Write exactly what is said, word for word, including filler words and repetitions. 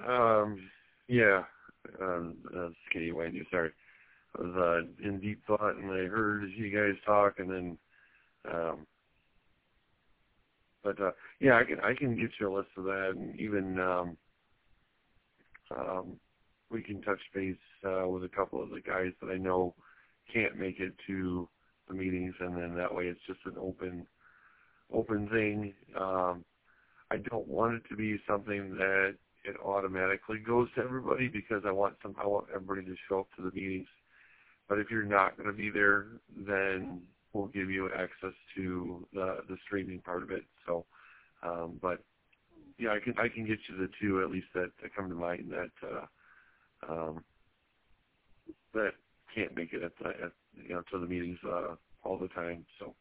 Um, yeah, um, uh, Skinny Wendy, sorry. I was uh, in deep thought, and I heard you guys talk, and then, um, but uh, yeah, I can I can get you a list of that, and even um, um, we can touch base uh, with a couple of the guys that I know can't make it to the meetings, and then that way it's just an open open thing. Um, I don't want it to be something that it automatically goes to everybody because I want some I want everybody to show up to the meetings. But if you're not going to be there, then we'll give you access to the the streaming part of it. So, um, but yeah, I can I can get you the two at least that, that come to mind that uh, um, that can't make it at, the, at you know to the meetings uh, all the time. So,